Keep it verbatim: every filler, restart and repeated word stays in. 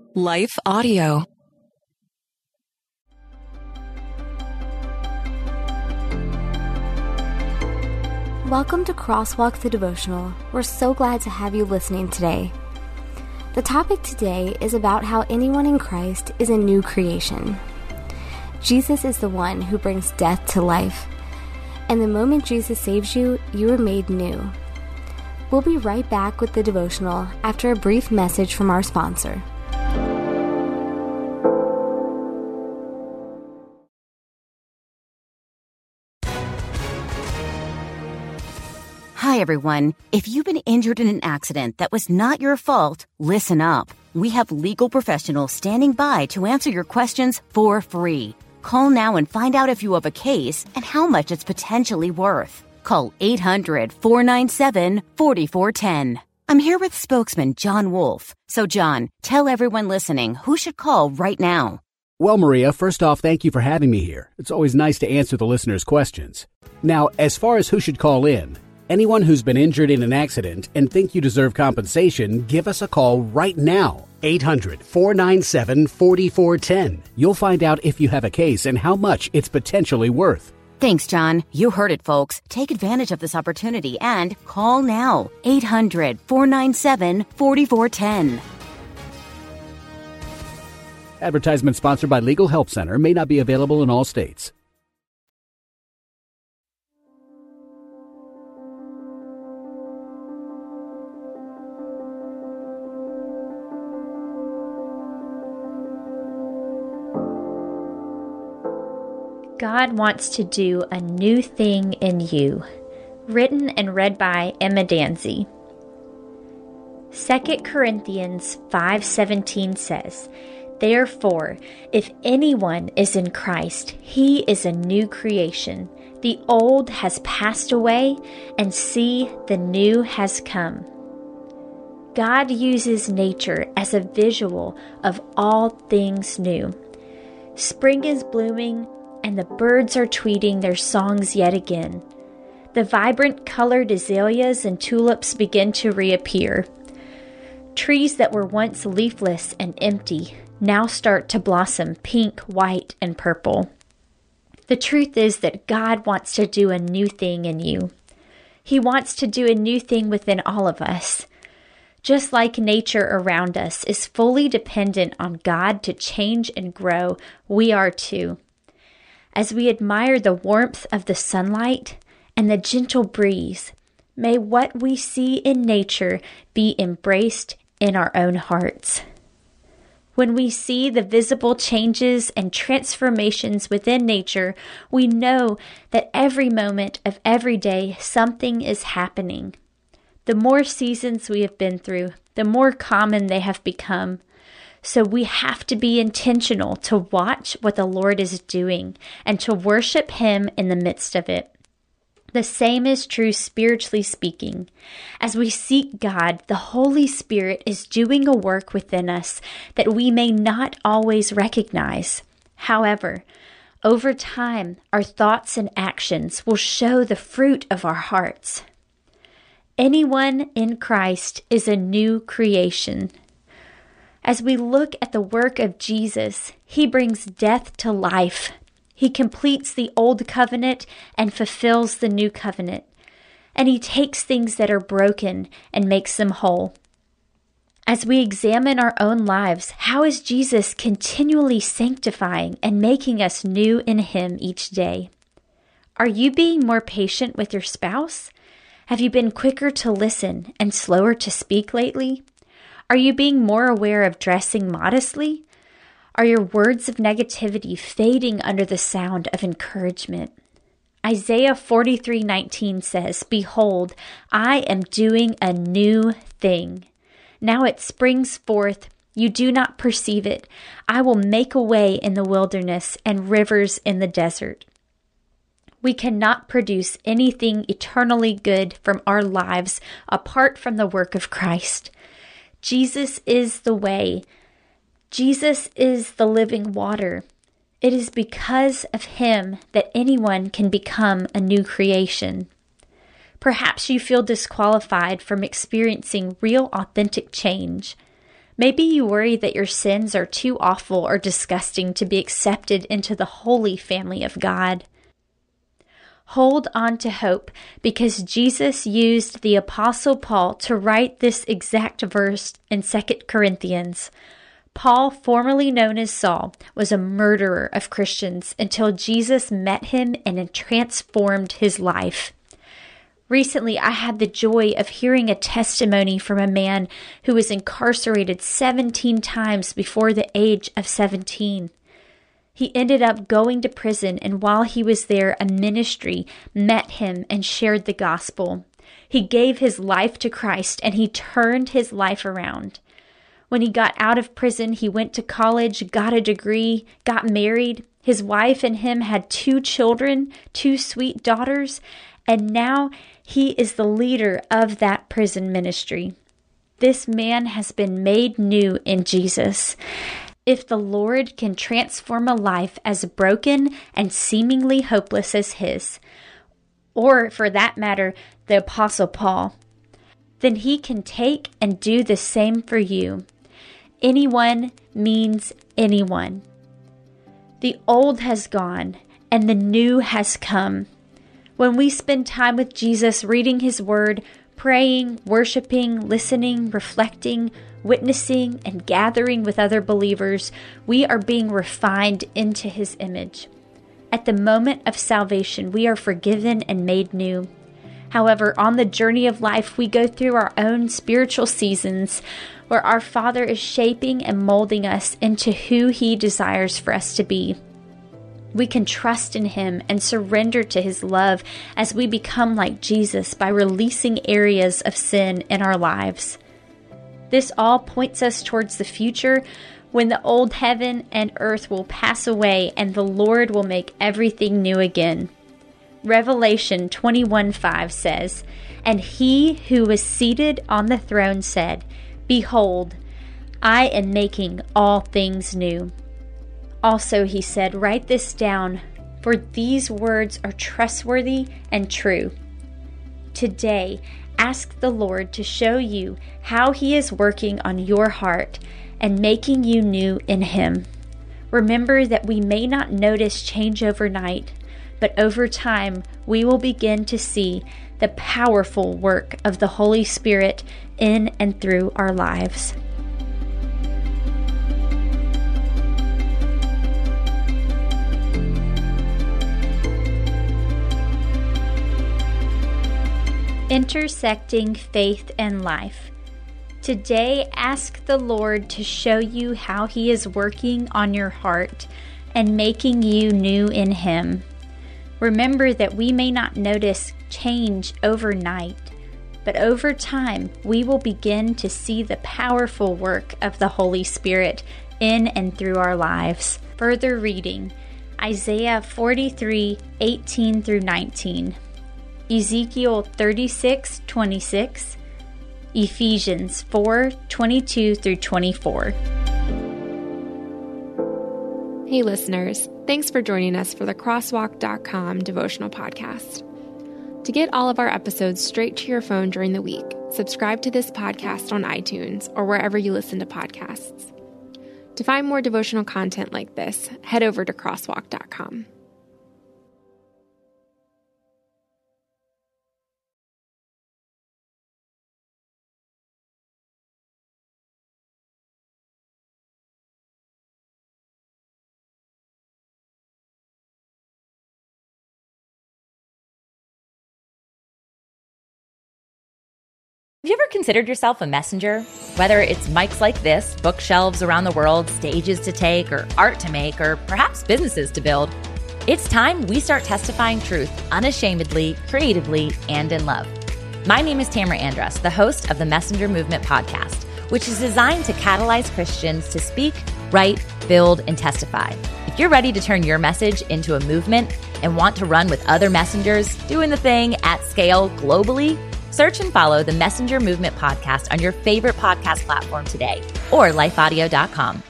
Life Audio. Welcome to Crosswalk the Devotional. We're so glad to have you listening today. The topic today is about how anyone in Christ is a new creation. Jesus is the one who brings death to life, and the moment Jesus saves you, you are made new. We'll be right back with the devotional after a brief message from our sponsor. Hi, everyone. If you've been injured in an accident that was not your fault, listen up. We have legal professionals standing by to answer your questions for free. Call now and find out if you have a case and how much it's potentially worth. Call eight hundred, four nine seven, four four one zero. I'm here with spokesman John Wolf. So, John, tell everyone listening who should call right now. Well, Maria, first off, thank you for having me here. It's always nice to answer the listeners' questions. Now, as far as who should call in, anyone who's been injured in an accident and think you deserve compensation, give us a call right now. eight hundred, four nine seven, four four one zero. You'll find out if you have a case and how much it's potentially worth. Thanks, John. You heard it, folks. Take advantage of this opportunity and call now. eight hundred, four nine seven, four four one zero. Advertisement sponsored by Legal Help Center, may not be available in all states. God wants to do a new thing in you. Written and read by Emma Danzy. Second Corinthians five seventeen says, "Therefore, if anyone is in Christ, he is a new creation. The old has passed away, and see, the new has come." God uses nature as a visual of all things new. Spring is blooming, and the birds are tweeting their songs yet again. The vibrant colored azaleas and tulips begin to reappear. Trees that were once leafless and empty now start to blossom pink, white, and purple. The truth is that God wants to do a new thing in you. He wants to do a new thing within all of us. Just like nature around us is fully dependent on God to change and grow, we are too. As we admire the warmth of the sunlight and the gentle breeze, may what we see in nature be embraced in our own hearts. When we see the visible changes and transformations within nature, we know that every moment of every day something is happening. The more seasons we have been through, the more common they have become. So we have to be intentional to watch what the Lord is doing and to worship Him in the midst of it. The same is true spiritually speaking. As we seek God, the Holy Spirit is doing a work within us that we may not always recognize. However, over time, our thoughts and actions will show the fruit of our hearts. Anyone in Christ is a new creation. As we look at the work of Jesus, He brings death to life. He completes the old covenant and fulfills the new covenant. And He takes things that are broken and makes them whole. As we examine our own lives, how is Jesus continually sanctifying and making us new in Him each day? Are you being more patient with your spouse? Have you been quicker to listen and slower to speak lately? Are you being more aware of dressing modestly? Are your words of negativity fading under the sound of encouragement? Isaiah forty-three nineteen says, "Behold, I am doing a new thing. Now it springs forth. You do not perceive it. I will make a way in the wilderness and rivers in the desert." We cannot produce anything eternally good from our lives apart from the work of Christ. Jesus is the way. Jesus is the living water. It is because of Him that anyone can become a new creation. Perhaps you feel disqualified from experiencing real authentic change. Maybe you worry that your sins are too awful or disgusting to be accepted into the holy family of God. Hold on to hope, because Jesus used the Apostle Paul to write this exact verse in Second Corinthians. Paul, formerly known as Saul, was a murderer of Christians until Jesus met him and transformed his life. Recently, I had the joy of hearing a testimony from a man who was incarcerated seventeen times before the age of seventeen. He ended up going to prison, and while he was there, a ministry met him and shared the gospel. He gave his life to Christ, and he turned his life around. When he got out of prison, he went to college, got a degree, got married. His wife and him had two children, two sweet daughters, and now he is the leader of that prison ministry. This man has been made new in Jesus. If the Lord can transform a life as broken and seemingly hopeless as his, or for that matter, the Apostle Paul, then he can take and do the same for you. Anyone means anyone. The old has gone and the new has come. When we spend time with Jesus, reading his word, praying, worshiping, listening, reflecting, witnessing, and gathering with other believers, we are being refined into his image. At the moment of salvation, we are forgiven and made new. However, on the journey of life, we go through our own spiritual seasons where our Father is shaping and molding us into who he desires for us to be. We can trust in him and surrender to his love as we become like Jesus by releasing areas of sin in our lives. This all points us towards the future when the old heaven and earth will pass away and the Lord will make everything new again. Revelation twenty-one five says, "And he who was seated on the throne said, 'Behold, I am making all things new.' Also he said, 'Write this down, for these words are trustworthy and true.'" Today, ask the Lord to show you how he is working on your heart and making you new in him. Remember that we may not notice change overnight, but over time we will begin to see the powerful work of the Holy Spirit in and through our lives. Intersecting faith and life. Today, ask the Lord to show you how he is working on your heart and making you new in him. Remember that we may not notice change overnight, but over time, we will begin to see the powerful work of the Holy Spirit in and through our lives. Further reading, Isaiah forty-three eighteen through nineteen. Ezekiel thirty-six twenty-six, Ephesians four twenty-two through twenty-four. Hey listeners, thanks for joining us for the crosswalk dot com devotional podcast. To get all of our episodes straight to your phone during the week, subscribe to this podcast on iTunes or wherever you listen to podcasts. To find more devotional content like this, head over to crosswalk dot com. Have you ever considered yourself a messenger? Whether it's mics like this, bookshelves around the world, stages to take, or art to make, or perhaps businesses to build, it's time we start testifying truth unashamedly, creatively, and in love. My name is Tamara Andrus, the host of the Messenger Movement podcast, which is designed to catalyze Christians to speak, write, build, and testify. If you're ready to turn your message into a movement and want to run with other messengers doing the thing at scale globally, search and follow the Messenger Movement podcast on your favorite podcast platform today or life audio dot com.